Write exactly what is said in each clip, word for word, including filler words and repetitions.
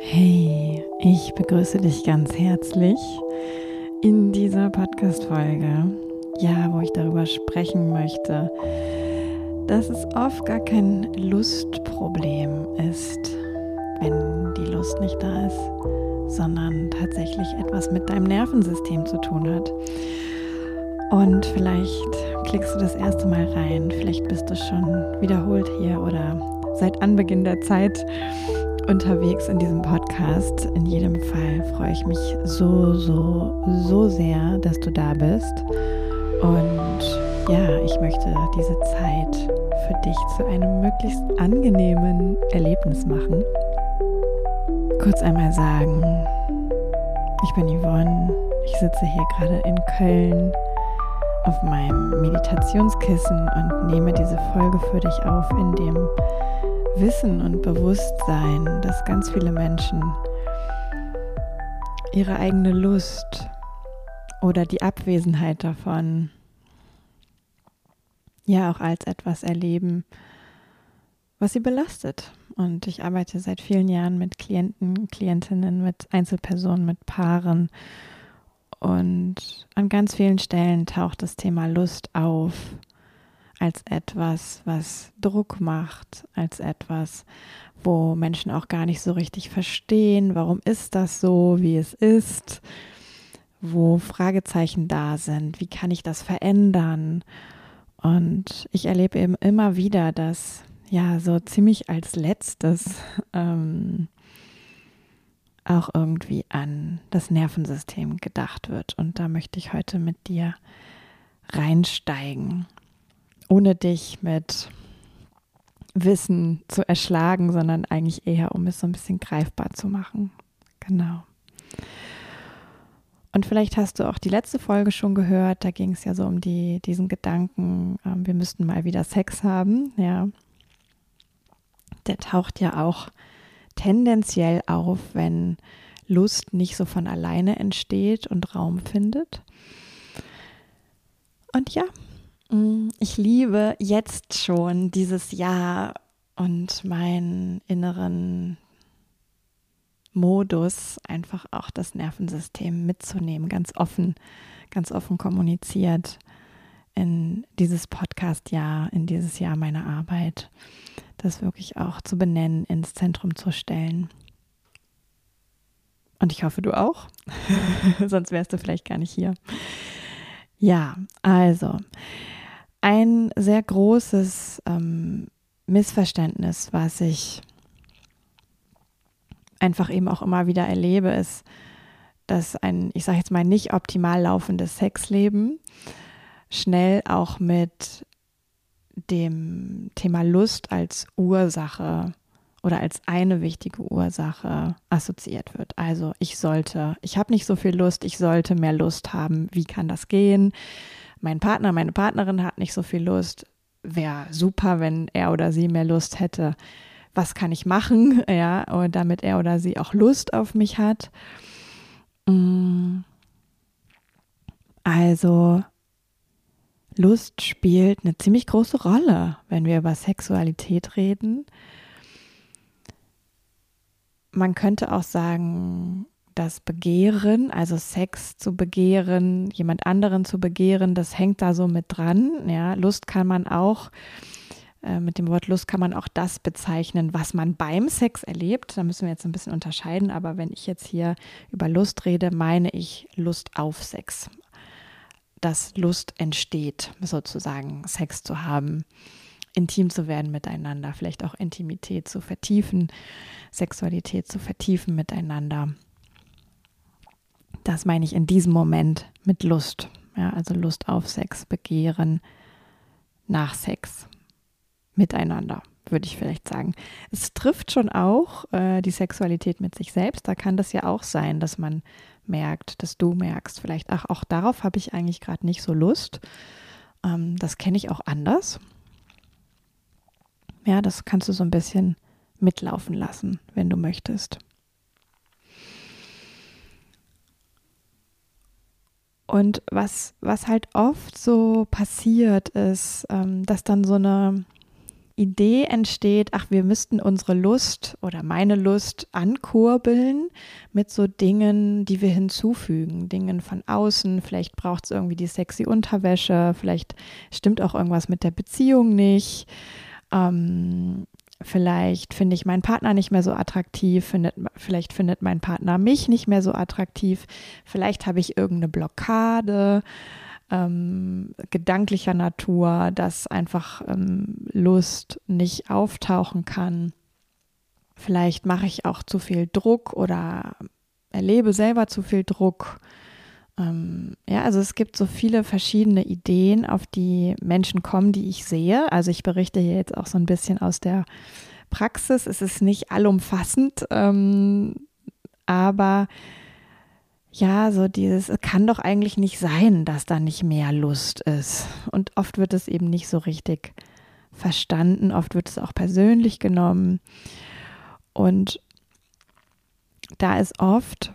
Hey, ich begrüße dich ganz herzlich in dieser Podcast-Folge, ja, wo ich darüber sprechen möchte, dass es oft gar kein Lustproblem ist, wenn die Lust nicht da ist, sondern tatsächlich etwas mit deinem Nervensystem zu tun hat. Und vielleicht klickst du das erste Mal rein, vielleicht bist du schon wiederholt hier oder seit Anbeginn der Zeit unterwegs in diesem Podcast. In jedem Fall freue ich mich so, so, so sehr, dass du da bist. Und ja, ich möchte diese Zeit für dich zu einem möglichst angenehmen Erlebnis machen. Kurz einmal sagen, ich bin Yvonne, ich sitze hier gerade in Köln auf meinem Meditationskissen und nehme diese Folge für dich auf, in dem Wissen und Bewusstsein, dass ganz viele Menschen ihre eigene Lust oder die Abwesenheit davon ja auch als etwas erleben, was sie belastet. Und ich arbeite seit vielen Jahren mit Klienten, Klientinnen, mit Einzelpersonen, mit Paaren. Und an ganz vielen Stellen taucht das Thema Lust auf als etwas, was Druck macht, als etwas, wo Menschen auch gar nicht so richtig verstehen, warum ist das so, wie es ist, wo Fragezeichen da sind, wie kann ich das verändern? Und ich erlebe eben immer wieder, dass ja so ziemlich als letztes ähm, auch irgendwie an das Nervensystem gedacht wird. Und da möchte ich heute mit dir reinsteigen, ohne dich mit Wissen zu erschlagen, sondern eigentlich eher, um es so ein bisschen greifbar zu machen. Genau. Und vielleicht hast du auch die letzte Folge schon gehört, da ging es ja so um die, diesen Gedanken, ähm, wir müssten mal wieder Sex haben. Ja. Der taucht ja auch tendenziell auf, wenn Lust nicht so von alleine entsteht und Raum findet. Und ja, ich liebe jetzt schon dieses Jahr und meinen inneren Modus, einfach auch das Nervensystem mitzunehmen, ganz offen, ganz offen kommuniziert in dieses Podcast-Jahr, in dieses Jahr meiner Arbeit, das wirklich auch zu benennen, ins Zentrum zu stellen. Und ich hoffe, du auch, sonst wärst du vielleicht gar nicht hier. Ja, also ein sehr großes ähm, Missverständnis, was ich einfach eben auch immer wieder erlebe, ist, dass ein, ich sage jetzt mal, nicht optimal laufendes Sexleben schnell auch mit dem Thema Lust als Ursache oder als eine wichtige Ursache assoziiert wird. Also ich sollte, ich habe nicht so viel Lust, ich sollte mehr Lust haben. Wie kann das gehen? Mein Partner, meine Partnerin hat nicht so viel Lust. Wäre super, wenn er oder sie mehr Lust hätte. Was kann ich machen, ja, und damit er oder sie auch Lust auf mich hat? Also Lust spielt eine ziemlich große Rolle, wenn wir über Sexualität reden. Man könnte auch sagen, das Begehren, also Sex zu begehren, jemand anderen zu begehren, das hängt da so mit dran. Ja, Lust kann man auch, äh, mit dem Wort Lust kann man auch das bezeichnen, was man beim Sex erlebt. Da müssen wir jetzt ein bisschen unterscheiden, aber wenn ich jetzt hier über Lust rede, meine ich Lust auf Sex. Dass Lust entsteht, sozusagen Sex zu haben, intim zu werden miteinander, vielleicht auch Intimität zu vertiefen, Sexualität zu vertiefen miteinander. Das meine ich in diesem Moment mit Lust. Ja, also Lust auf Sex, Begehren nach Sex miteinander, würde ich vielleicht sagen. Es trifft schon auch äh, die Sexualität mit sich selbst. Da kann das ja auch sein, dass man merkt, dass du merkst, vielleicht, ach, auch darauf habe ich eigentlich gerade nicht so Lust. Ähm, das kenne ich auch anders. Ja, das kannst du so ein bisschen mitlaufen lassen, wenn du möchtest. Und was, was halt oft so passiert ist, ähm, dass dann so eine Idee entsteht, ach, wir müssten unsere Lust oder meine Lust ankurbeln mit so Dingen, die wir hinzufügen, Dingen von außen. Vielleicht braucht es irgendwie die sexy Unterwäsche, vielleicht stimmt auch irgendwas mit der Beziehung nicht. Ähm, vielleicht finde ich meinen Partner nicht mehr so attraktiv, findet, vielleicht findet mein Partner mich nicht mehr so attraktiv, vielleicht habe ich irgendeine Blockade ähm, gedanklicher Natur, dass einfach ähm, Lust nicht auftauchen kann. Vielleicht mache ich auch zu viel Druck oder erlebe selber zu viel Druck. Ähm, ja, also es gibt so viele verschiedene Ideen, auf die Menschen kommen, die ich sehe. Also ich berichte hier jetzt auch so ein bisschen aus der Praxis. Es ist nicht allumfassend, ähm, aber ja, so dieses, es kann doch eigentlich nicht sein, dass da nicht mehr Lust ist. Und oft wird es eben nicht so richtig verstanden, oft wird es auch persönlich genommen. Und da ist oft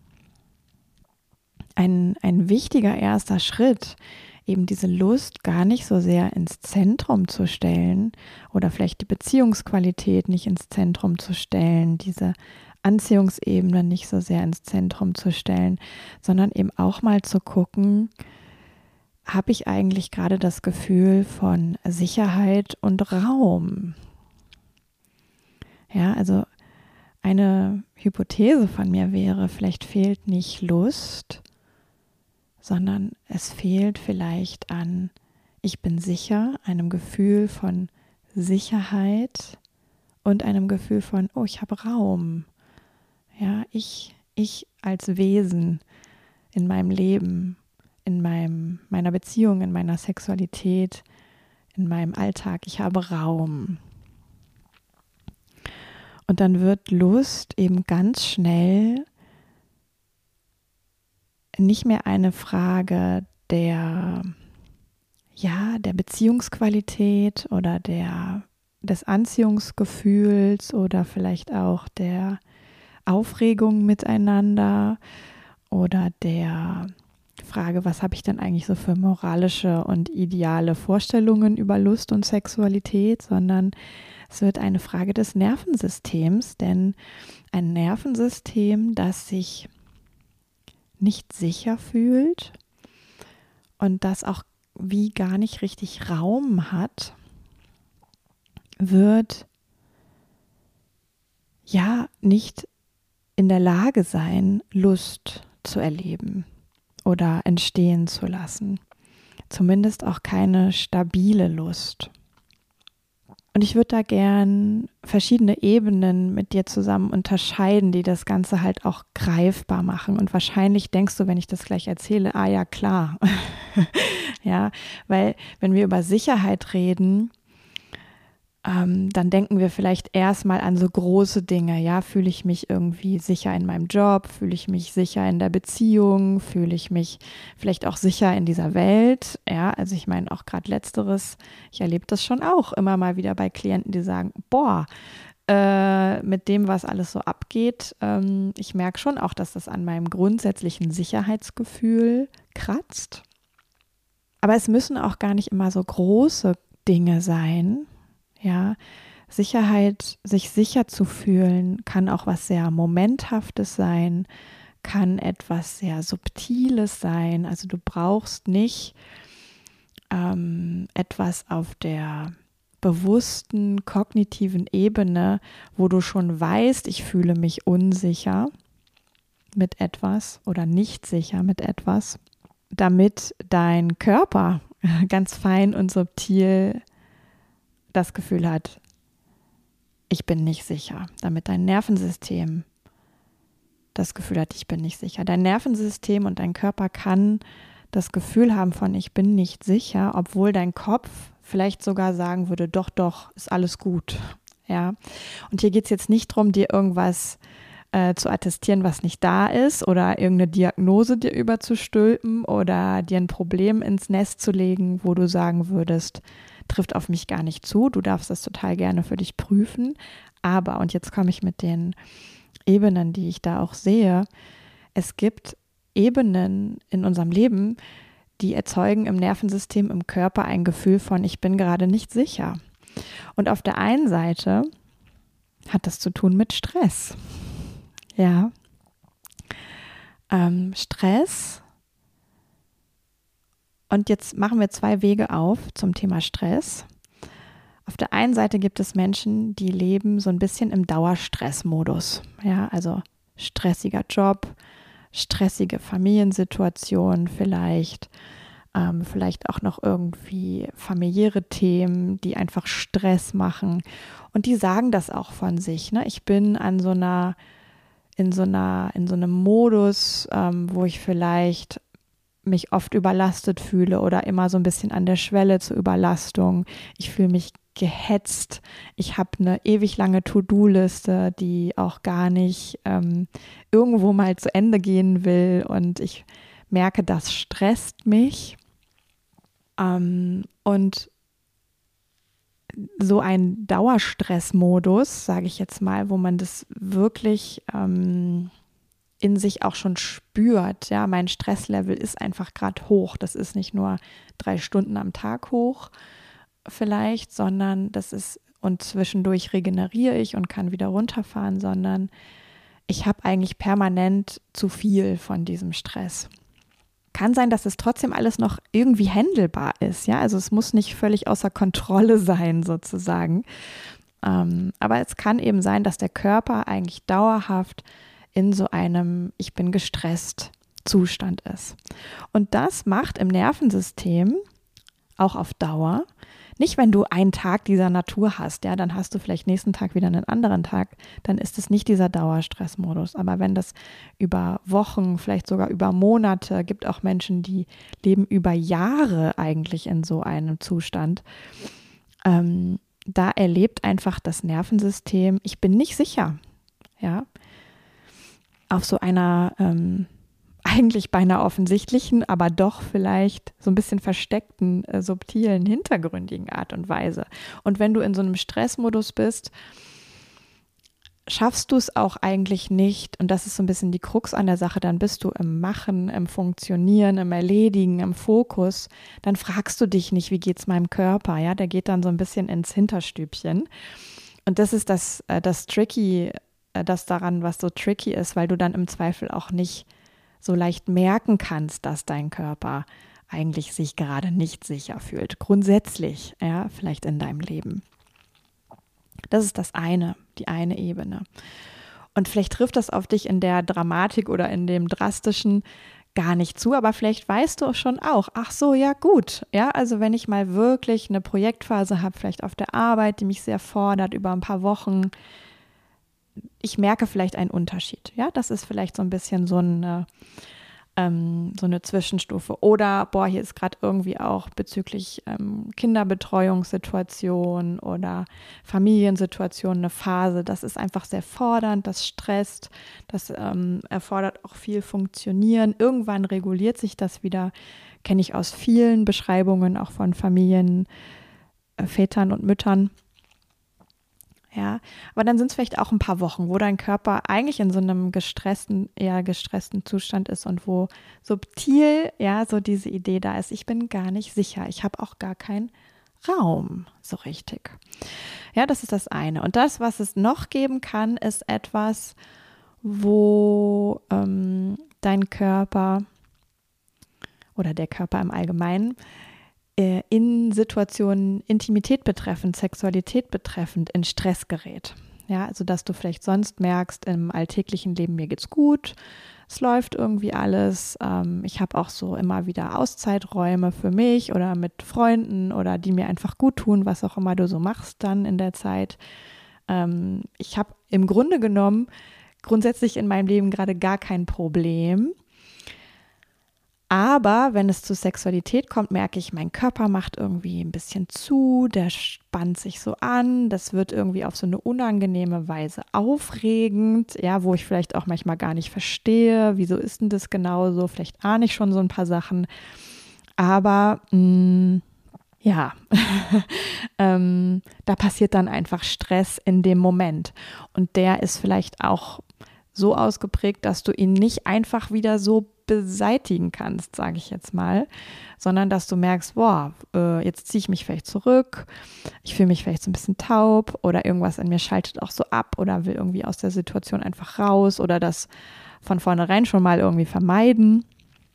ein, ein wichtiger erster Schritt, eben diese Lust gar nicht so sehr ins Zentrum zu stellen oder vielleicht die Beziehungsqualität nicht ins Zentrum zu stellen, diese Anziehungsebene nicht so sehr ins Zentrum zu stellen, sondern eben auch mal zu gucken, habe ich eigentlich gerade das Gefühl von Sicherheit und Raum? Ja, also eine Hypothese von mir wäre, vielleicht fehlt nicht Lust, sondern es fehlt vielleicht an, ich bin sicher, einem Gefühl von Sicherheit und einem Gefühl von, oh, ich habe Raum. Ja, ich, ich als Wesen in meinem Leben, in meinem, meiner Beziehung, in meiner Sexualität, in meinem Alltag, ich habe Raum. Und dann wird Lust eben ganz schnell nicht mehr eine Frage der, ja, der Beziehungsqualität oder der, des Anziehungsgefühls oder vielleicht auch der Aufregung miteinander oder der Frage, was habe ich denn eigentlich so für moralische und ideale Vorstellungen über Lust und Sexualität, sondern es wird eine Frage des Nervensystems, denn ein Nervensystem, das sich nicht sicher fühlt und das auch wie gar nicht richtig Raum hat, wird ja nicht in der Lage sein, Lust zu erleben oder entstehen zu lassen. Zumindest auch keine stabile Lust. Und ich würde da gern verschiedene Ebenen mit dir zusammen unterscheiden, die das Ganze halt auch greifbar machen. Und wahrscheinlich denkst du, wenn ich das gleich erzähle, ah ja, klar. Ja, weil wenn wir über Sicherheit reden, Ähm, dann denken wir vielleicht erstmal an so große Dinge. Ja, fühle ich mich irgendwie sicher in meinem Job? Fühle ich mich sicher in der Beziehung? Fühle ich mich vielleicht auch sicher in dieser Welt? Ja, also ich meine auch gerade Letzteres. Ich erlebe das schon auch immer mal wieder bei Klienten, die sagen, boah, äh, mit dem, was alles so abgeht, ähm, ich merke schon auch, dass das an meinem grundsätzlichen Sicherheitsgefühl kratzt. Aber es müssen auch gar nicht immer so große Dinge sein. Ja, Sicherheit, sich sicher zu fühlen, kann auch was sehr Momenthaftes sein, kann etwas sehr Subtiles sein. Also du brauchst nicht ähm, etwas auf der bewussten, kognitiven Ebene, wo du schon weißt, ich fühle mich unsicher mit etwas oder nicht sicher mit etwas, damit dein Körper ganz fein und subtil das Gefühl hat, ich bin nicht sicher, damit dein Nervensystem das Gefühl hat, ich bin nicht sicher. Dein Nervensystem und dein Körper kann das Gefühl haben von, ich bin nicht sicher, obwohl dein Kopf vielleicht sogar sagen würde, doch, doch, ist alles gut. Ja. Und hier geht es jetzt nicht darum, dir irgendwas äh, zu attestieren, was nicht da ist oder irgendeine Diagnose dir überzustülpen oder dir ein Problem ins Nest zu legen, wo du sagen würdest, trifft auf mich gar nicht zu, du darfst das total gerne für dich prüfen, aber, und jetzt komme ich mit den Ebenen, die ich da auch sehe, es gibt Ebenen in unserem Leben, die erzeugen im Nervensystem, im Körper ein Gefühl von, ich bin gerade nicht sicher. Und auf der einen Seite hat das zu tun mit Stress. Ja. Ähm, Stress. Und jetzt machen wir zwei Wege auf zum Thema Stress. Auf der einen Seite gibt es Menschen, die leben so ein bisschen im Dauerstressmodus. Ja, also stressiger Job, stressige Familiensituation vielleicht, ähm, vielleicht auch noch irgendwie familiäre Themen, die einfach Stress machen. Und die sagen das auch von sich. Ne? Ich bin an so einer, in so einer, in so einem Modus, ähm, wo ich vielleicht mich oft überlastet fühle oder immer so ein bisschen an der Schwelle zur Überlastung. Ich fühle mich gehetzt. Ich habe eine ewig lange To-Do-Liste, die auch gar nicht ähm, irgendwo mal zu Ende gehen will. Und ich merke, das stresst mich. Ähm, und so ein Dauerstressmodus, sage ich jetzt mal, wo man das wirklich ähm, in sich auch schon spürt, ja, mein Stresslevel ist einfach gerade hoch. Das ist nicht nur drei Stunden am Tag hoch vielleicht, sondern das ist, und zwischendurch regeneriere ich und kann wieder runterfahren, sondern ich habe eigentlich permanent zu viel von diesem Stress. Kann sein, dass es trotzdem alles noch irgendwie handelbar ist, ja, also es muss nicht völlig außer Kontrolle sein sozusagen, ähm, aber es kann eben sein, dass der Körper eigentlich dauerhaft in so einem Ich bin gestresst Zustand ist. Und das macht im Nervensystem auch auf Dauer, nicht wenn du einen Tag dieser Natur hast, ja, dann hast du vielleicht nächsten Tag wieder einen anderen Tag, dann ist es nicht dieser Dauerstressmodus. Aber wenn das über Wochen, vielleicht sogar über Monate, gibt auch Menschen, die leben über Jahre eigentlich in so einem Zustand, ähm, da erlebt einfach das Nervensystem, ich bin nicht sicher, ja, auf so einer ähm, eigentlich beinahe offensichtlichen, aber doch vielleicht so ein bisschen versteckten, äh, subtilen, hintergründigen Art und Weise. Und wenn du in so einem Stressmodus bist, schaffst du es auch eigentlich nicht, und das ist so ein bisschen die Krux an der Sache, dann bist du im Machen, im Funktionieren, im Erledigen, im Fokus, dann fragst du dich nicht, wie geht's meinem Körper, ja, der geht dann so ein bisschen ins Hinterstübchen. Und das ist das, äh, das Tricky, das daran, was so tricky ist, weil du dann im Zweifel auch nicht so leicht merken kannst, dass dein Körper eigentlich sich gerade nicht sicher fühlt. Grundsätzlich, ja, vielleicht in deinem Leben. Das ist das eine, die eine Ebene. Und vielleicht trifft das auf dich in der Dramatik oder in dem Drastischen gar nicht zu, aber vielleicht weißt du schon auch, ach so, ja gut, ja, also wenn ich mal wirklich eine Projektphase habe, vielleicht auf der Arbeit, die mich sehr fordert über ein paar Wochen, ich merke vielleicht einen Unterschied. Ja, das ist vielleicht so ein bisschen so eine, ähm, so eine Zwischenstufe. Oder, boah, hier ist gerade irgendwie auch bezüglich ähm, Kinderbetreuungssituation oder Familiensituation eine Phase. Das ist einfach sehr fordernd, das stresst, das ähm, erfordert auch viel Funktionieren. Irgendwann reguliert sich das wieder, kenne ich aus vielen Beschreibungen auch von Familien, äh, Vätern und Müttern. Ja, aber dann sind es vielleicht auch ein paar Wochen, wo dein Körper eigentlich in so einem gestressten, eher gestressten Zustand ist und wo subtil, ja, so diese Idee da ist, ich bin gar nicht sicher, ich habe auch gar keinen Raum so richtig. Ja, das ist das eine. Und das, was es noch geben kann, ist etwas, wo ähm, dein Körper oder der Körper im Allgemeinen in Situationen Intimität betreffend, Sexualität betreffend in Stress gerät. Ja, also dass du vielleicht sonst merkst, im alltäglichen Leben, mir geht's gut, es läuft irgendwie alles, ähm, ich habe auch so immer wieder Auszeiträume für mich oder mit Freunden oder die mir einfach gut tun, was auch immer du so machst dann in der Zeit. Ähm, ich habe im Grunde genommen grundsätzlich in meinem Leben gerade gar kein Problem. Aber wenn es zu Sexualität kommt, merke ich, mein Körper macht irgendwie ein bisschen zu, der spannt sich so an, das wird irgendwie auf so eine unangenehme Weise aufregend, ja, wo ich vielleicht auch manchmal gar nicht verstehe, wieso ist denn das genauso, vielleicht ahne ich schon so ein paar Sachen, aber mh, ja, ähm, da passiert dann einfach Stress in dem Moment und der ist vielleicht auch so ausgeprägt, dass du ihn nicht einfach wieder so beseitigen kannst, sage ich jetzt mal, sondern dass du merkst, boah, äh, jetzt ziehe ich mich vielleicht zurück, ich fühle mich vielleicht so ein bisschen taub oder irgendwas in mir schaltet auch so ab oder will irgendwie aus der Situation einfach raus oder das von vornherein schon mal irgendwie vermeiden.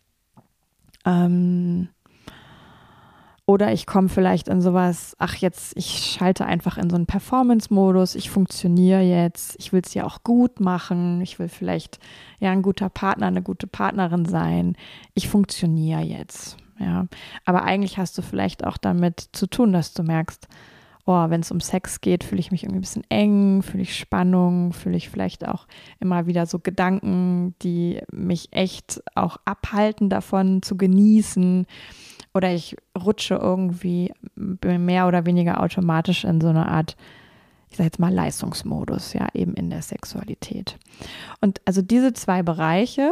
Ähm, Oder ich komme vielleicht in sowas, ach jetzt, ich schalte einfach in so einen Performance-Modus, ich funktioniere jetzt, ich will es ja auch gut machen, ich will vielleicht ja ein guter Partner, eine gute Partnerin sein, ich funktioniere jetzt, ja. Aber eigentlich hast du vielleicht auch damit zu tun, dass du merkst, oh, wenn es um Sex geht, fühle ich mich irgendwie ein bisschen eng, fühle ich Spannung, fühle ich vielleicht auch immer wieder so Gedanken, die mich echt auch abhalten davon zu genießen. Oder ich rutsche irgendwie mehr oder weniger automatisch in so eine Art, ich sage jetzt mal Leistungsmodus, ja, eben in der Sexualität. Und also diese zwei Bereiche,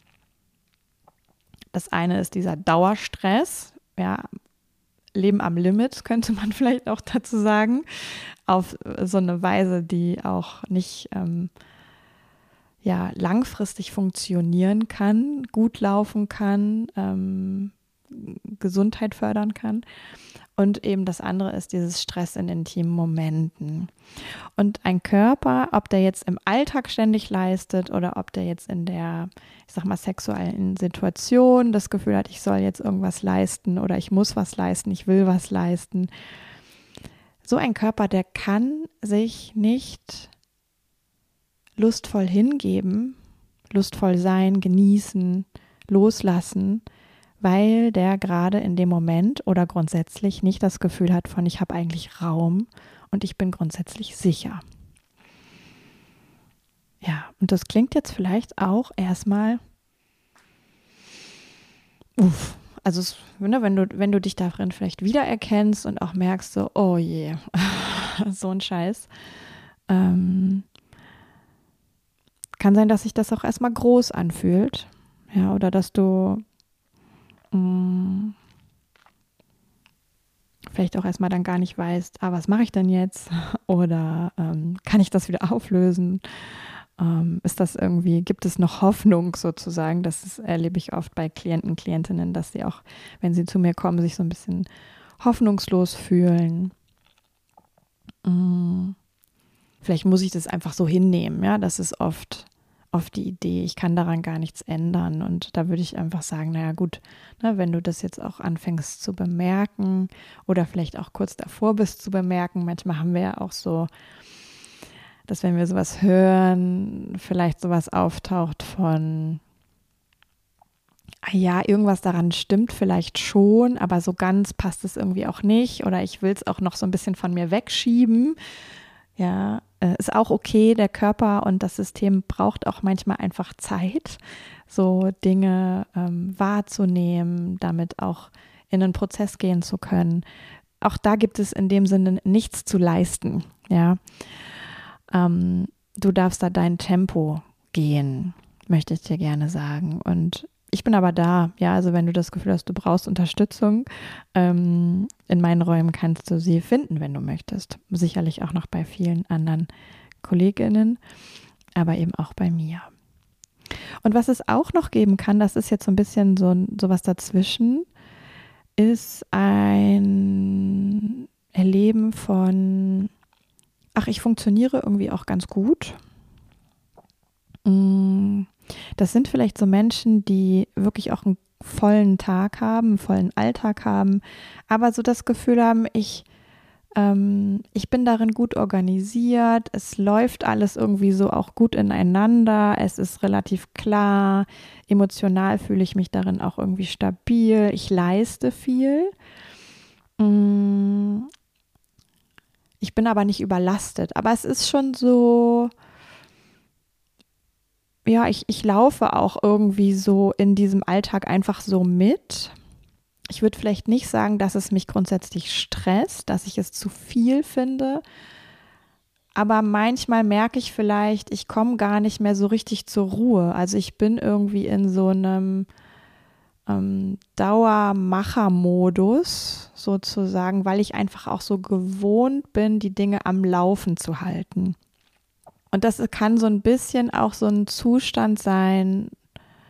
das eine ist dieser Dauerstress, ja, Leben am Limit, könnte man vielleicht auch dazu sagen, auf so eine Weise, die auch nicht ähm, ja, langfristig funktionieren kann, gut laufen kann, ähm, Gesundheit fördern kann. Und eben das andere ist dieses Stress in intimen Momenten. Und ein Körper, ob der jetzt im Alltag ständig leistet oder ob der jetzt in der, ich sag mal, sexuellen Situation das Gefühl hat, ich soll jetzt irgendwas leisten oder ich muss was leisten, ich will was leisten. So ein Körper, der kann sich nicht lustvoll hingeben, lustvoll sein, genießen, loslassen, weil der gerade in dem Moment oder grundsätzlich nicht das Gefühl hat von, ich habe eigentlich Raum und ich bin grundsätzlich sicher. Ja, und das klingt jetzt vielleicht auch erstmal, uff, also es, ne, wenn du, wenn du dich darin vielleicht wiedererkennst und auch merkst so, oh je, so ein Scheiß, ähm, kann sein, dass sich das auch erstmal groß anfühlt, ja, oder dass du vielleicht auch erstmal dann gar nicht weißt, ah, was mache ich denn jetzt? Oder ähm, kann ich das wieder auflösen? Ähm, ist das irgendwie, gibt es noch Hoffnung sozusagen? Das ist, erlebe ich oft bei Klienten, Klientinnen, dass sie auch, wenn sie zu mir kommen, sich so ein bisschen hoffnungslos fühlen. Ähm, vielleicht muss ich das einfach so hinnehmen, ja, das ist oft oft die Idee, ich kann daran gar nichts ändern. Und da würde ich einfach sagen, naja gut, ne, wenn du das jetzt auch anfängst zu bemerken oder vielleicht auch kurz davor bist zu bemerken, manchmal haben wir ja auch so, dass wenn wir sowas hören, vielleicht sowas auftaucht von, ah ja, irgendwas daran stimmt vielleicht schon, aber so ganz passt es irgendwie auch nicht oder ich will es auch noch so ein bisschen von mir wegschieben. Ja, ist auch okay, der Körper und das System braucht auch manchmal einfach Zeit, so Dinge ähm, wahrzunehmen, damit auch in einen Prozess gehen zu können. Auch da gibt es in dem Sinne nichts zu leisten, ja. Ähm, du darfst da dein Tempo gehen, möchte ich dir gerne sagen. Und ich bin aber da, ja, also wenn du das Gefühl hast, du brauchst Unterstützung, ähm, in meinen Räumen kannst du sie finden, wenn du möchtest. Sicherlich auch noch bei vielen anderen KollegInnen, aber eben auch bei mir. Und was es auch noch geben kann, das ist jetzt so ein bisschen so, so was dazwischen, ist ein Erleben von, ach, ich funktioniere irgendwie auch ganz gut. Das sind vielleicht so Menschen, die wirklich auch einen vollen Tag haben, einen vollen Alltag haben, aber so das Gefühl haben, ich, ähm, ich bin darin gut organisiert, es läuft alles irgendwie so auch gut ineinander, es ist relativ klar, emotional fühle ich mich darin auch irgendwie stabil, ich leiste viel. Ich bin aber nicht überlastet, aber es ist schon so, ja, ich, ich laufe auch irgendwie so in diesem Alltag einfach so mit. Ich würde vielleicht nicht sagen, dass es mich grundsätzlich stresst, dass ich es zu viel finde. Aber manchmal merke ich vielleicht, ich komme gar nicht mehr so richtig zur Ruhe. Also ich bin irgendwie in so einem ähm, Dauermacher-Modus sozusagen, weil ich einfach auch so gewohnt bin, die Dinge am Laufen zu halten. Und das kann so ein bisschen auch so ein Zustand sein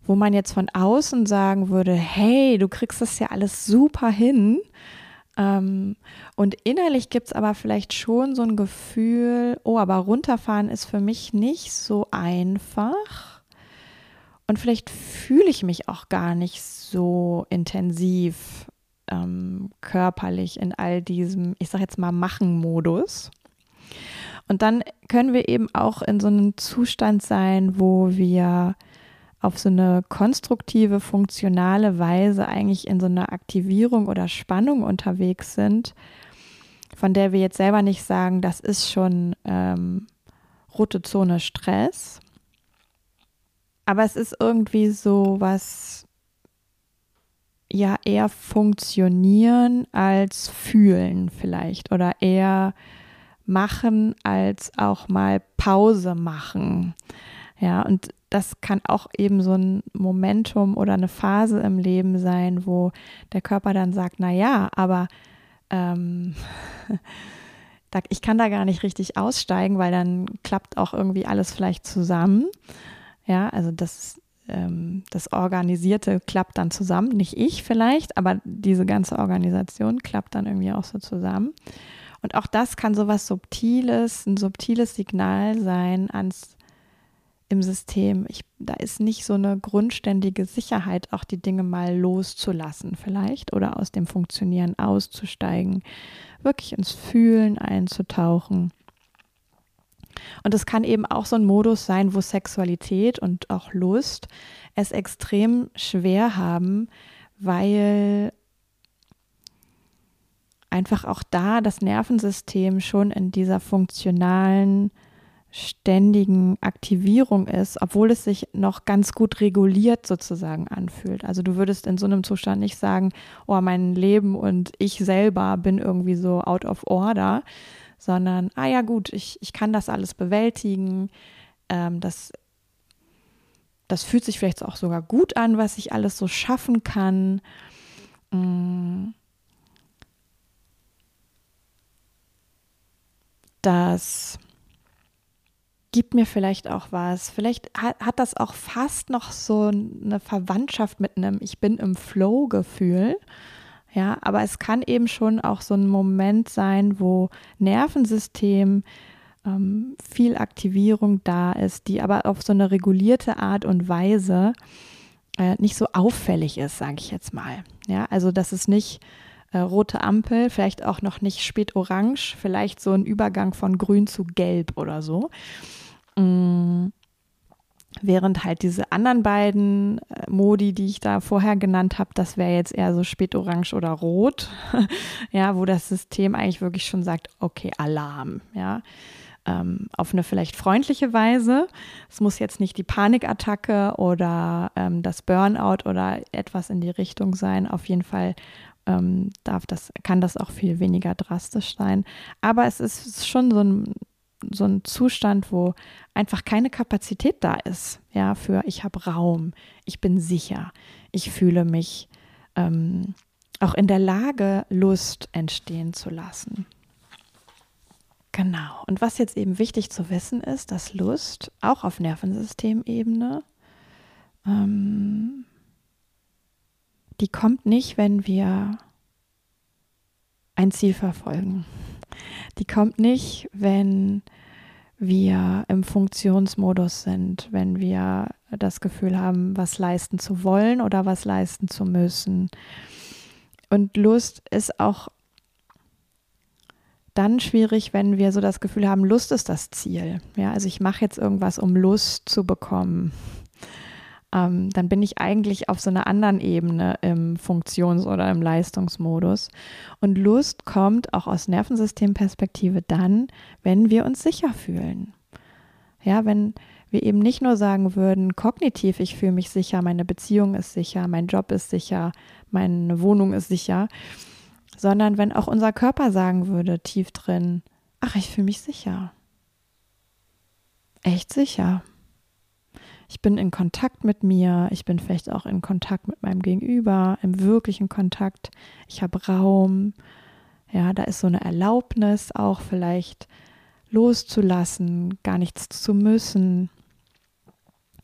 wo man jetzt von außen sagen würde, hey, du kriegst das ja alles super hin. Ähm, und innerlich gibt es aber vielleicht schon so ein Gefühl, oh, aber runterfahren ist für mich nicht so einfach. Und vielleicht fühle ich mich auch gar nicht so intensiv ähm, körperlich in all diesem, ich sage jetzt mal, Machen-Modus. Und dann können wir eben auch in so einem Zustand sein, wo wir auf so eine konstruktive, funktionale Weise eigentlich in so einer Aktivierung oder Spannung unterwegs sind, von der wir jetzt selber nicht sagen, das ist schon ähm, rote Zone Stress. Aber es ist irgendwie so was, ja, eher funktionieren als fühlen vielleicht oder eher machen als auch mal Pause machen. Ja, und das kann auch eben so ein Momentum oder eine Phase im Leben sein, wo der Körper dann sagt, na ja, aber ähm, ich kann da gar nicht richtig aussteigen, weil dann klappt auch irgendwie alles vielleicht zusammen. Ja, also das, ähm, das Organisierte klappt dann zusammen, nicht ich vielleicht, aber diese ganze Organisation klappt dann irgendwie auch so zusammen. Und auch das kann so was Subtiles, ein subtiles Signal sein ans im System. Ich, da ist nicht so eine grundständige Sicherheit, auch die Dinge mal loszulassen vielleicht oder aus dem Funktionieren auszusteigen, wirklich ins Fühlen einzutauchen. Und es kann eben auch so ein Modus sein, wo Sexualität und auch Lust es extrem schwer haben, weil einfach auch da das Nervensystem schon in dieser funktionalen, ständigen Aktivierung ist, obwohl es sich noch ganz gut reguliert sozusagen anfühlt. Also du würdest in so einem Zustand nicht sagen, oh, mein Leben und ich selber bin irgendwie so out of order, sondern, ah ja gut, ich, ich kann das alles bewältigen, ähm, das, das fühlt sich vielleicht auch sogar gut an, was ich alles so schaffen kann. Das gibt mir vielleicht auch was. Vielleicht hat, hat das auch fast noch so eine Verwandtschaft mit einem Ich bin im Flow-Gefühl. Ja, aber es kann eben schon auch so ein Moment sein, wo Nervensystem, ähm, viel Aktivierung da ist, die aber auf so eine regulierte Art und Weise äh, nicht so auffällig ist, sage ich jetzt mal. Ja, also dass es nicht äh, rote Ampel, vielleicht auch noch nicht spät orange, vielleicht so ein Übergang von grün zu gelb oder so. Mm. Während halt diese anderen beiden äh, Modi, die ich da vorher genannt habe, das wäre jetzt eher so spätorange oder rot, ja, wo das System eigentlich wirklich schon sagt, okay, Alarm, ja, ähm, auf eine vielleicht freundliche Weise. Es muss jetzt nicht die Panikattacke oder ähm, das Burnout oder etwas in die Richtung sein. Auf jeden Fall ähm, darf das, kann das auch viel weniger drastisch sein. Aber es ist schon so ein so ein Zustand, wo einfach keine Kapazität da ist, ja, für ich habe Raum, ich bin sicher, ich fühle mich ähm, auch in der Lage, Lust entstehen zu lassen. Genau. Und was jetzt eben wichtig zu wissen ist, dass Lust auch auf Nervensystemebene, ähm, die kommt nicht, wenn wir ein Ziel verfolgen. Die kommt nicht, wenn wir im Funktionsmodus sind, wenn wir das Gefühl haben, was leisten zu wollen oder was leisten zu müssen. Und Lust ist auch dann schwierig, wenn wir so das Gefühl haben, Lust ist das Ziel. Ja, also ich mache jetzt irgendwas, um Lust zu bekommen. Ähm, dann bin ich eigentlich auf so einer anderen Ebene im Funktions- oder im Leistungsmodus. Und Lust kommt auch aus Nervensystemperspektive dann, wenn wir uns sicher fühlen. Ja, wenn wir eben nicht nur sagen würden, kognitiv, ich fühle mich sicher, meine Beziehung ist sicher, mein Job ist sicher, meine Wohnung ist sicher, sondern wenn auch unser Körper sagen würde, tief drin, ach, ich fühle mich sicher. Echt sicher. Ich bin in Kontakt mit mir, ich bin vielleicht auch in Kontakt mit meinem Gegenüber, im wirklichen Kontakt. Ich habe Raum, ja, da ist so eine Erlaubnis auch vielleicht loszulassen, gar nichts zu müssen.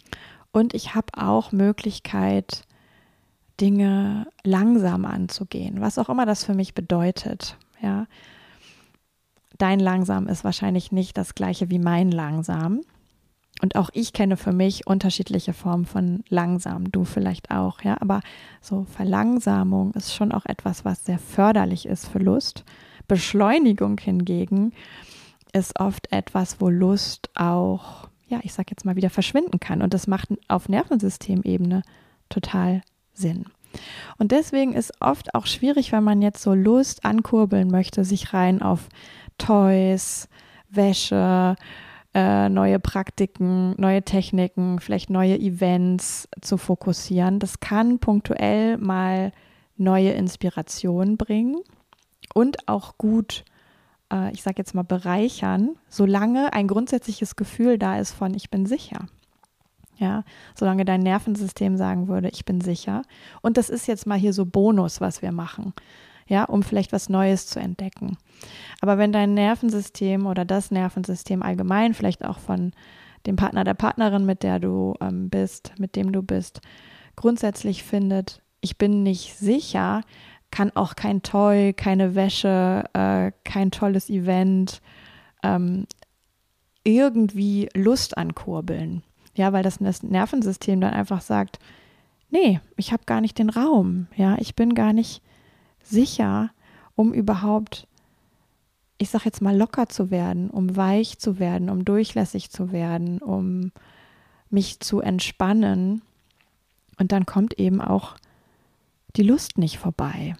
Und ich habe auch Möglichkeit, Dinge langsam anzugehen, was auch immer das für mich bedeutet. Ja, dein langsam ist wahrscheinlich nicht das gleiche wie mein langsam. Und auch ich kenne für mich unterschiedliche Formen von langsam, du vielleicht auch, ja. Aber so Verlangsamung ist schon auch etwas, was sehr förderlich ist für Lust. Beschleunigung hingegen ist oft etwas, wo Lust auch, ja, ich sag jetzt mal wieder verschwinden kann. Und das macht auf Nervensystemebene total Sinn. Und deswegen ist oft auch schwierig, wenn man jetzt so Lust ankurbeln möchte, sich rein auf Toys, Wäsche, äh, neue Praktiken, neue Techniken, vielleicht neue Events zu fokussieren. Das kann punktuell mal neue Inspirationen bringen und auch gut, äh, ich sage jetzt mal, bereichern, solange ein grundsätzliches Gefühl da ist von ich bin sicher. Ja, solange dein Nervensystem sagen würde, ich bin sicher. Und das ist jetzt mal hier so Bonus, was wir machen, ja, um vielleicht was Neues zu entdecken. Aber wenn dein Nervensystem oder das Nervensystem allgemein, vielleicht auch von dem Partner, der Partnerin, mit der du ähm, bist, mit dem du bist, grundsätzlich findet, ich bin nicht sicher, kann auch kein Toy, keine Wäsche, äh, kein tolles Event ähm, irgendwie Lust ankurbeln. Ja, weil das Nervensystem dann einfach sagt, nee, ich habe gar nicht den Raum. Ja, ich bin gar nicht sicher, um überhaupt, ich sage jetzt mal, locker zu werden, um weich zu werden, um durchlässig zu werden, um mich zu entspannen. Und dann kommt eben auch die Lust nicht vorbei.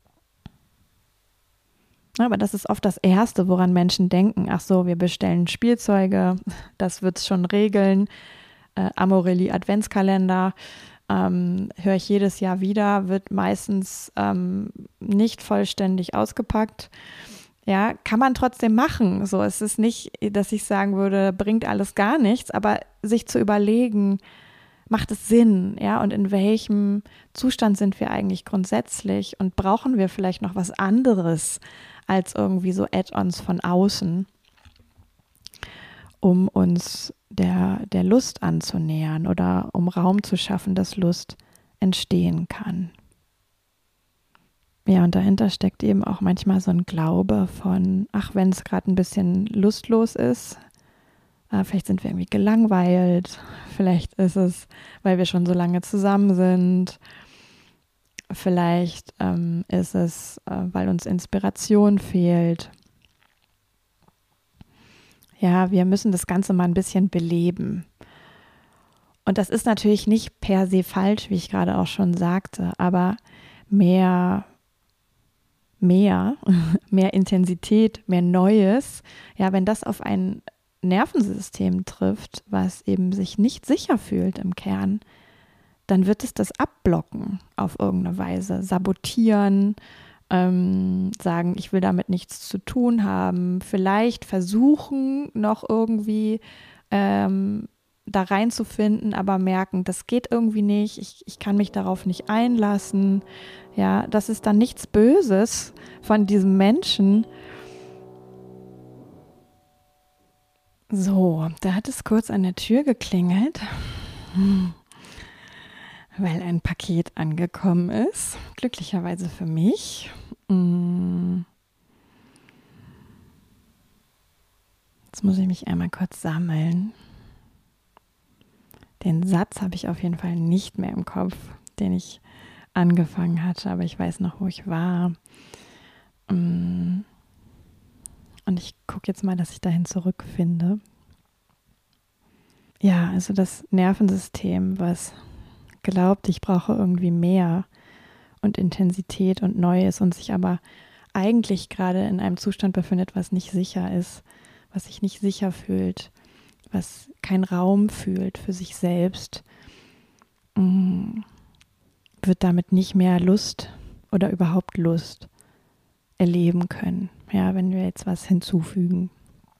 Aber das ist oft das Erste, woran Menschen denken. Ach so, wir bestellen Spielzeuge, das wird es schon regeln. Äh, Amorelli Adventskalender ähm, höre ich jedes Jahr wieder, wird meistens ähm, nicht vollständig ausgepackt. Ja, kann man trotzdem machen. So, es ist nicht, dass ich sagen würde, bringt alles gar nichts, aber sich zu überlegen, macht es Sinn, ja, und in welchem Zustand sind wir eigentlich grundsätzlich und brauchen wir vielleicht noch was anderes als irgendwie so Add-ons von außen, um uns der, der Lust anzunähern oder um Raum zu schaffen, dass Lust entstehen kann. Ja, und dahinter steckt eben auch manchmal so ein Glaube von, ach, wenn es gerade ein bisschen lustlos ist, äh, vielleicht sind wir irgendwie gelangweilt, vielleicht ist es, weil wir schon so lange zusammen sind, vielleicht ähm, ist es, äh, weil uns Inspiration fehlt. Ja, wir müssen das Ganze mal ein bisschen beleben. Und das ist natürlich nicht per se falsch, wie ich gerade auch schon sagte, aber mehr, mehr, mehr Intensität, mehr Neues, ja, wenn das auf ein Nervensystem trifft, was eben sich nicht sicher fühlt im Kern, dann wird es das abblocken auf irgendeine Weise, sabotieren, ähm, sagen, ich will damit nichts zu tun haben, vielleicht versuchen noch irgendwie ähm, da reinzufinden, aber merken, das geht irgendwie nicht, ich, ich kann mich darauf nicht einlassen. Ja, das ist dann nichts Böses von diesem Menschen. So, da hat es kurz an der Tür geklingelt. Hm. Weil ein Paket angekommen ist, glücklicherweise für mich. Jetzt muss ich mich einmal kurz sammeln. Den Satz habe ich auf jeden Fall nicht mehr im Kopf, den ich angefangen hatte, aber ich weiß noch, wo ich war. Und ich gucke jetzt mal, dass ich dahin zurückfinde. Ja, also das Nervensystem, was glaubt, ich brauche irgendwie mehr und Intensität und Neues und sich aber eigentlich gerade in einem Zustand befindet, was nicht sicher ist, was sich nicht sicher fühlt, was keinen Raum fühlt für sich selbst, wird damit nicht mehr Lust oder überhaupt Lust erleben können, ja, wenn wir jetzt was hinzufügen.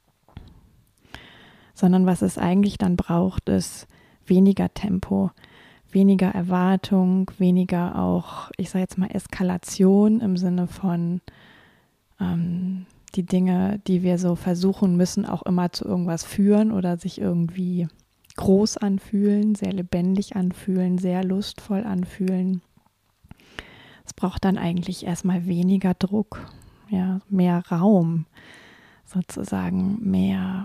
Sondern was es eigentlich dann braucht, ist weniger Tempo, weniger Erwartung, weniger auch, ich sage jetzt mal, Eskalation im Sinne von ähm, die Dinge, die wir so versuchen müssen, auch immer zu irgendwas führen oder sich irgendwie groß anfühlen, sehr lebendig anfühlen, sehr lustvoll anfühlen. Es braucht dann eigentlich erstmal weniger Druck, ja, mehr Raum, sozusagen mehr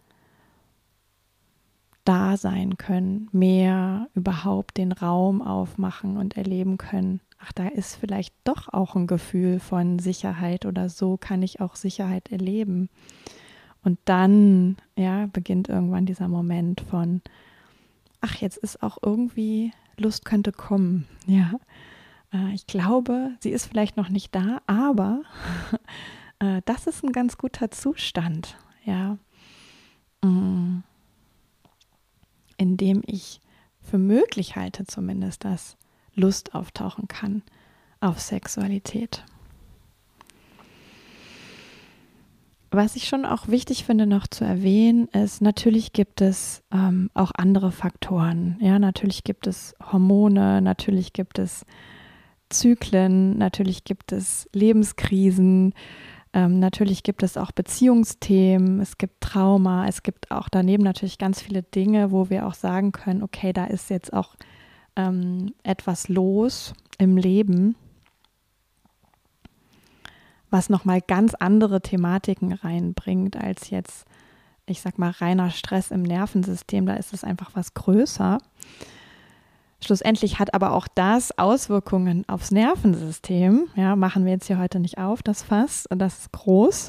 da sein können, mehr überhaupt den Raum aufmachen und erleben können. Ach, da ist vielleicht doch auch ein Gefühl von Sicherheit oder so kann ich auch Sicherheit erleben. Und dann, ja, beginnt irgendwann dieser Moment von, ach, jetzt ist auch irgendwie, Lust könnte kommen, ja. Äh, ich glaube, sie ist vielleicht noch nicht da, aber äh, das ist ein ganz guter Zustand, ja. Mm. In dem ich für möglich halte zumindest, dass Lust auftauchen kann auf Sexualität. Was ich schon auch wichtig finde noch zu erwähnen, ist, natürlich gibt es ähm, auch andere Faktoren. Ja, natürlich gibt es Hormone, natürlich gibt es Zyklen, natürlich gibt es Lebenskrisen, ähm, natürlich gibt es auch Beziehungsthemen, es gibt Trauma, es gibt auch daneben natürlich ganz viele Dinge, wo wir auch sagen können, okay, da ist jetzt auch ähm, etwas los im Leben, was nochmal ganz andere Thematiken reinbringt als jetzt, ich sag mal, reiner Stress im Nervensystem. Da ist es einfach was größer. Schlussendlich hat aber auch das Auswirkungen aufs Nervensystem. Ja, machen wir jetzt hier heute nicht auf, das Fass, das ist groß,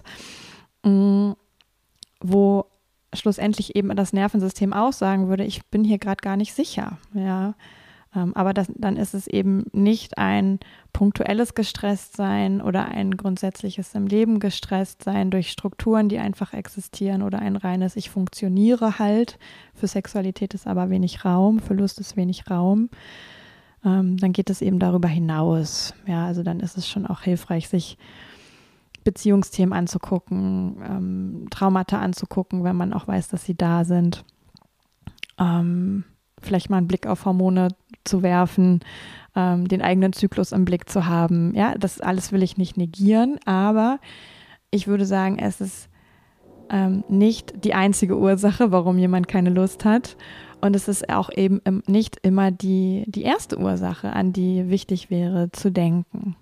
wo schlussendlich eben das Nervensystem auch sagen würde, ich bin hier gerade gar nicht sicher. Ja, aber das, dann ist es eben nicht ein punktuelles Gestresstsein oder ein grundsätzliches im Leben Gestresstsein durch Strukturen, die einfach existieren oder ein reines Ich funktioniere halt. Für Sexualität ist aber wenig Raum, für Lust ist wenig Raum. Ähm, dann geht es eben darüber hinaus. Ja, also dann ist es schon auch hilfreich, sich Beziehungsthemen anzugucken, ähm, Traumata anzugucken, wenn man auch weiß, dass sie da sind. Ähm, vielleicht mal einen Blick auf Hormone zu werfen, ähm, den eigenen Zyklus im Blick zu haben. Ja, das alles will ich nicht negieren, aber ich würde sagen, es ist ähm, nicht die einzige Ursache, warum jemand keine Lust hat. Und es ist auch eben nicht immer die, die erste Ursache, an die wichtig wäre zu denken.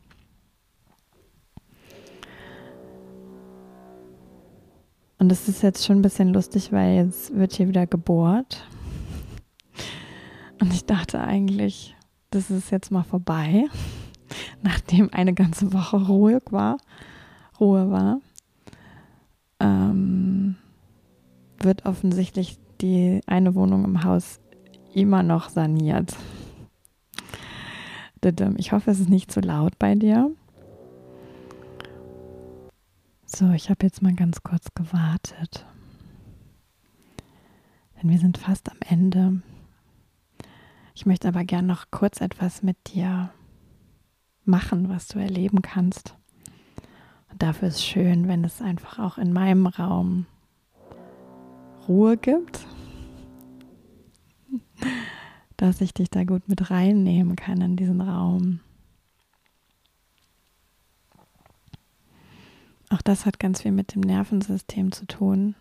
Und das ist jetzt schon ein bisschen lustig, weil jetzt wird hier wieder gebohrt. Und ich dachte eigentlich, das ist jetzt mal vorbei, nachdem eine ganze Woche Ruhe war. Ruhe war, ähm, wird offensichtlich die eine Wohnung im Haus immer noch saniert. Ich hoffe, es ist nicht zu laut bei dir. So, ich habe jetzt mal ganz kurz gewartet. Denn wir sind fast am Ende. Ich möchte aber gern noch kurz etwas mit dir machen, was du erleben kannst. Und dafür ist es schön, wenn es einfach auch in meinem Raum Ruhe gibt, dass ich dich da gut mit reinnehmen kann in diesen Raum. Auch das hat ganz viel mit dem Nervensystem zu tun.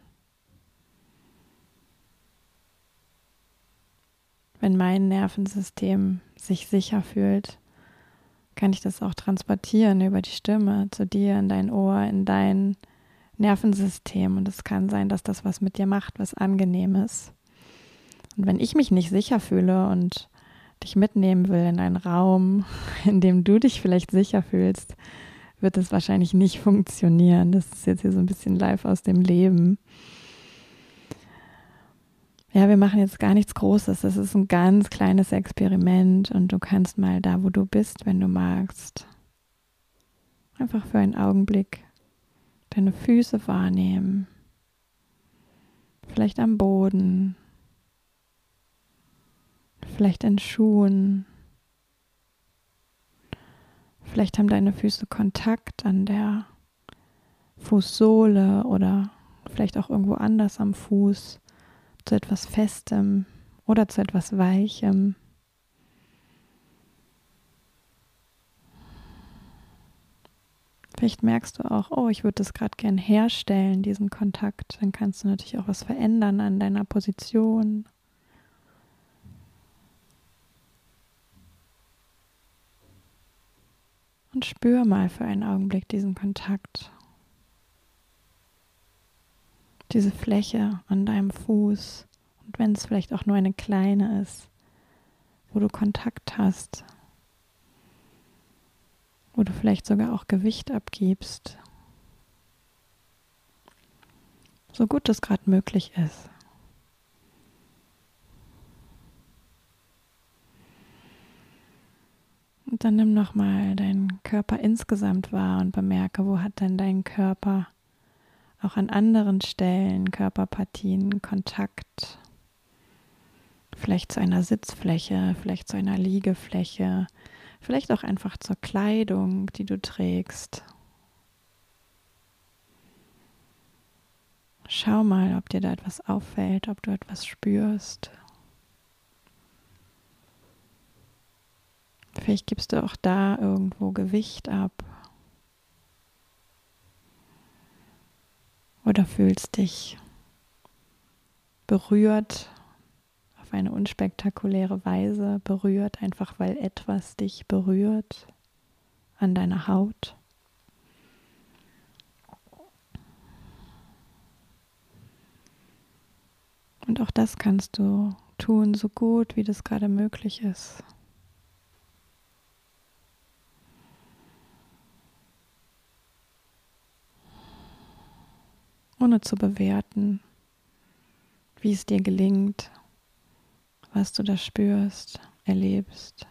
Wenn mein Nervensystem sich sicher fühlt, kann ich das auch transportieren über die Stimme zu dir, in dein Ohr, in dein Nervensystem. Und es kann sein, dass das was mit dir macht, was angenehm ist. Und wenn ich mich nicht sicher fühle und dich mitnehmen will in einen Raum, in dem du dich vielleicht sicher fühlst, wird es wahrscheinlich nicht funktionieren. Das ist jetzt hier so ein bisschen live aus dem Leben. Ja, wir machen jetzt gar nichts Großes. Das ist ein ganz kleines Experiment und du kannst mal da, wo du bist, wenn du magst, einfach für einen Augenblick deine Füße wahrnehmen. Vielleicht am Boden, vielleicht in Schuhen. Vielleicht haben deine Füße Kontakt an der Fußsohle oder vielleicht auch irgendwo anders am Fuß. Zu etwas Festem oder zu etwas Weichem. Vielleicht merkst du auch, oh, ich würde das gerade gern herstellen, diesen Kontakt. Dann kannst du natürlich auch was verändern an deiner Position. Und spür mal für einen Augenblick diesen Kontakt. Diese Fläche an deinem Fuß. Und wenn es vielleicht auch nur eine kleine ist, wo du Kontakt hast, wo du vielleicht sogar auch Gewicht abgibst, so gut es gerade möglich ist. Und dann nimm nochmal deinen Körper insgesamt wahr und bemerke, wo hat denn dein Körper auch an anderen Stellen, Körperpartien Kontakt. Vielleicht zu einer Sitzfläche, vielleicht zu einer Liegefläche, vielleicht auch einfach zur Kleidung, die du trägst. Schau mal, ob dir da etwas auffällt, ob du etwas spürst. Vielleicht gibst du auch da irgendwo Gewicht ab. Oder fühlst dich berührt auf eine unspektakuläre Weise, berührt einfach, weil etwas dich berührt an deiner Haut. Und auch das kannst du tun, so gut wie das gerade möglich ist. Ohne zu bewerten, wie es dir gelingt, was du da spürst, erlebst.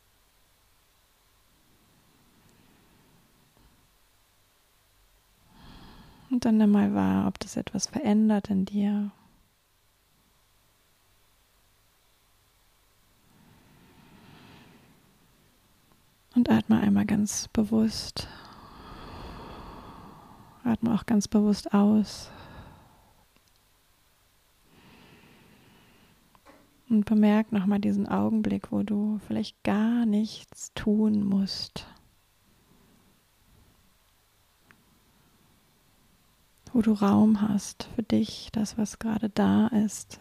Und dann nimm mal wahr, ob das etwas verändert in dir. Und atme einmal ganz bewusst. Atme auch ganz bewusst aus. Und bemerk nochmal diesen Augenblick, wo du vielleicht gar nichts tun musst. Wo du Raum hast für dich, das, was gerade da ist.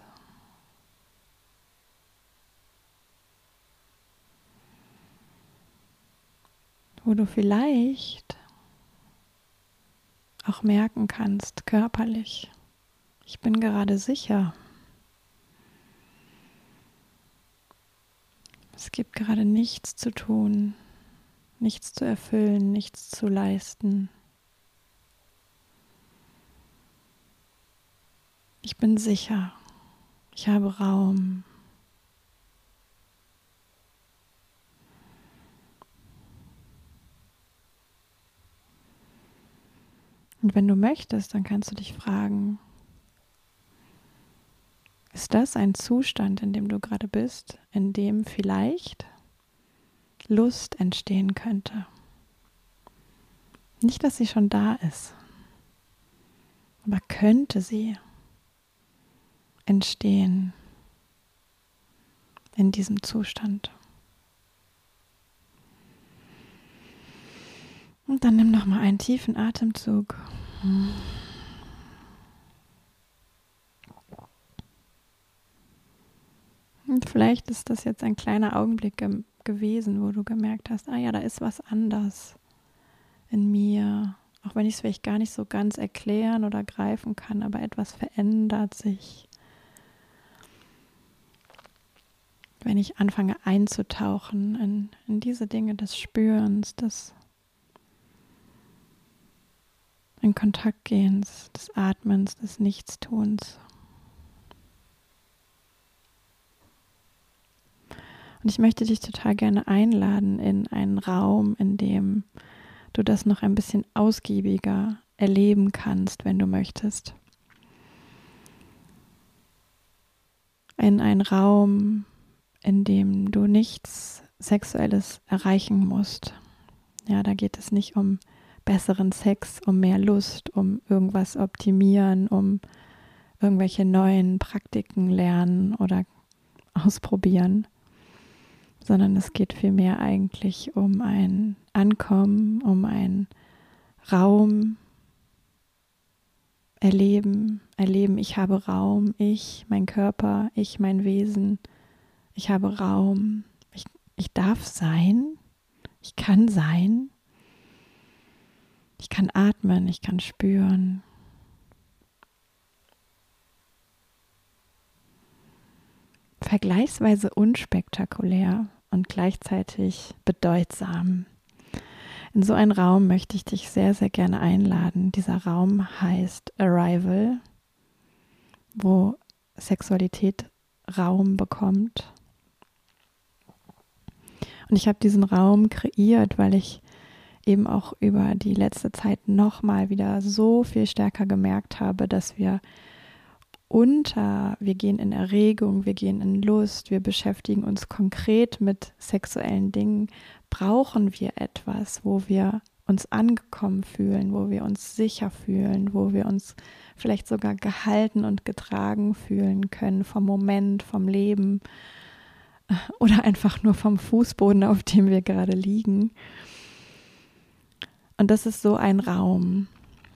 Wo du vielleicht auch merken kannst, körperlich, ich bin gerade sicher. Es gibt gerade nichts zu tun, nichts zu erfüllen, nichts zu leisten. Ich bin sicher. Ich habe Raum. Und wenn du möchtest, dann kannst du dich fragen, ist das ein Zustand, in dem du gerade bist, in dem vielleicht Lust entstehen könnte? Nicht, dass sie schon da ist, aber könnte sie entstehen in diesem Zustand. Und dann nimm noch mal einen tiefen Atemzug. Und vielleicht ist das jetzt ein kleiner Augenblick ge- gewesen, wo du gemerkt hast, ah ja, da ist was anders in mir. Auch wenn ich es vielleicht gar nicht so ganz erklären oder greifen kann, aber etwas verändert sich. Wenn ich anfange einzutauchen in, in diese Dinge des Spürens, des in Kontakt gehens, des Atmens, des Nichtstuns. Und ich möchte dich total gerne einladen in einen Raum, in dem du das noch ein bisschen ausgiebiger erleben kannst, wenn du möchtest. In einen Raum, in dem du nichts Sexuelles erreichen musst. Ja, da geht es nicht um besseren Sex, um mehr Lust, um irgendwas optimieren, um irgendwelche neuen Praktiken lernen oder ausprobieren, sondern es geht vielmehr eigentlich um ein Ankommen, um ein Raum erleben, erleben, ich habe Raum, ich, mein Körper, ich, mein Wesen, ich habe Raum, ich, ich darf sein, ich kann sein, ich kann atmen, ich kann spüren. Vergleichsweise unspektakulär und gleichzeitig bedeutsam. In so einen Raum möchte ich dich sehr, sehr gerne einladen. Dieser Raum heißt Arrival, wo Sexualität Raum bekommt. Und ich habe diesen Raum kreiert, weil ich eben auch über die letzte Zeit nochmal wieder so viel stärker gemerkt habe, dass wir unter, wir gehen in Erregung, wir gehen in Lust, wir beschäftigen uns konkret mit sexuellen Dingen, brauchen wir etwas, wo wir uns angekommen fühlen, wo wir uns sicher fühlen, wo wir uns vielleicht sogar gehalten und getragen fühlen können vom Moment, vom Leben oder einfach nur vom Fußboden, auf dem wir gerade liegen. Und das ist so ein Raum.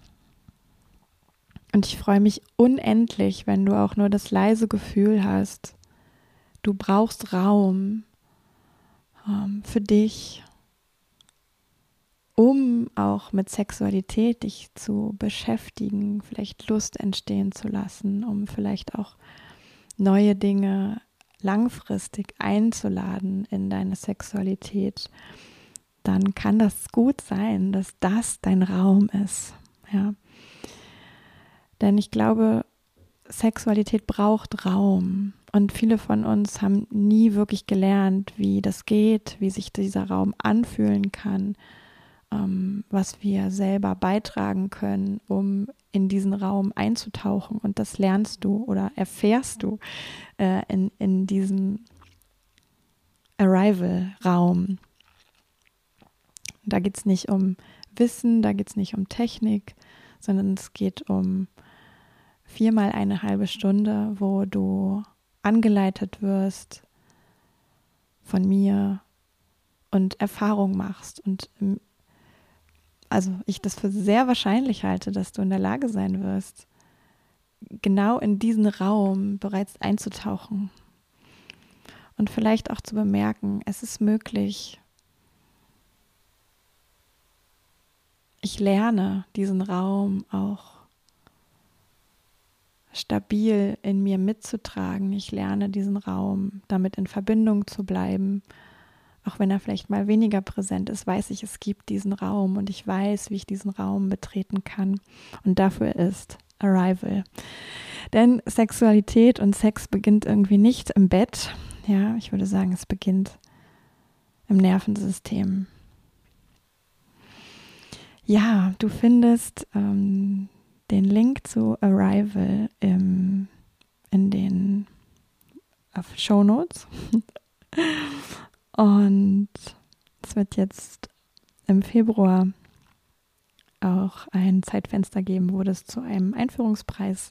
Und ich freue mich unendlich, wenn du auch nur das leise Gefühl hast, du brauchst Raum ähm, für dich, um auch mit Sexualität dich zu beschäftigen, vielleicht Lust entstehen zu lassen, um vielleicht auch neue Dinge langfristig einzuladen in deine Sexualität, dann kann das gut sein, dass das dein Raum ist, ja. Denn ich glaube, Sexualität braucht Raum und viele von uns haben nie wirklich gelernt, wie das geht, wie sich dieser Raum anfühlen kann, ähm, was wir selber beitragen können, um in diesen Raum einzutauchen. Und das lernst du oder erfährst du äh, in, in diesem Arrival-Raum. Da geht es nicht um Wissen, da geht es nicht um Technik, sondern es geht um viermal eine halbe Stunde, wo du angeleitet wirst von mir und Erfahrung machst. Und also ich das für sehr wahrscheinlich halte, dass du in der Lage sein wirst, genau in diesen Raum bereits einzutauchen und vielleicht auch zu bemerken, es ist möglich. Ich lerne diesen Raum auch stabil in mir mitzutragen. Ich lerne diesen Raum, damit in Verbindung zu bleiben. Auch wenn er vielleicht mal weniger präsent ist, weiß ich, es gibt diesen Raum und ich weiß, wie ich diesen Raum betreten kann. Und dafür ist Arrival. Denn Sexualität und Sex beginnt irgendwie nicht im Bett. Ja, ich würde sagen, es beginnt im Nervensystem. Ja, du findest ähm, den Link zu Arrival im, in den Shownotes. Und es wird jetzt im Februar auch ein Zeitfenster geben, wo das zu einem Einführungspreis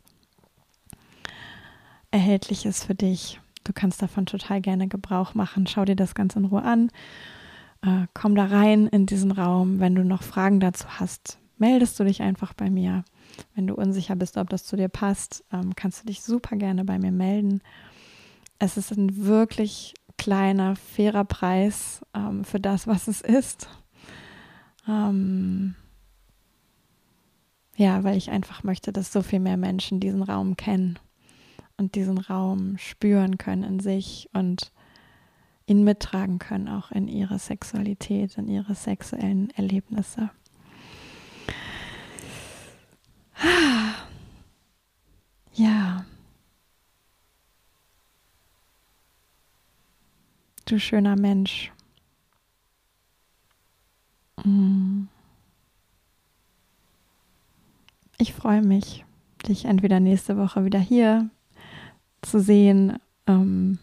erhältlich ist für dich. Du kannst davon total gerne Gebrauch machen. Schau dir das Ganze in Ruhe an. Äh, komm da rein in diesen Raum. Wenn du noch Fragen dazu hast, meldest du dich einfach bei mir. Wenn du unsicher bist, ob das zu dir passt, ähm, kannst du dich super gerne bei mir melden. Es ist ein wirklich kleiner, fairer Preis ähm, für das, was es ist. Ähm, ja, weil ich einfach möchte, dass so viel mehr Menschen diesen Raum kennen und diesen Raum spüren können in sich und ihn mittragen können, auch in ihre Sexualität, in ihre sexuellen Erlebnisse. Ja. Du schöner Mensch. Ich freue mich, dich entweder nächste Woche wieder hier zu sehen, ähm,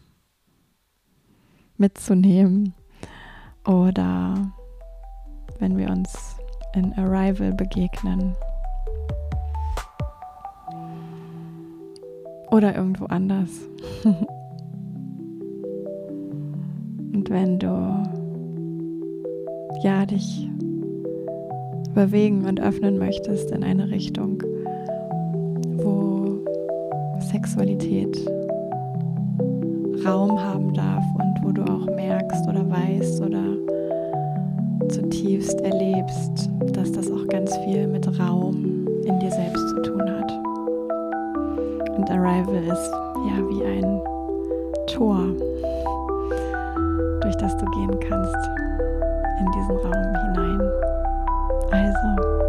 mitzunehmen oder wenn wir uns in Arrival begegnen oder irgendwo anders. Und wenn du ja dich bewegen und öffnen möchtest in eine Richtung, wo Sexualität Raum haben darf und wo du auch merkst oder weißt oder zutiefst erlebst, dass das auch ganz viel mit Raum in dir selbst zu tun hat. Und Arrival ist ja wie ein Tor, durch das du gehen kannst in diesen Raum hinein. Also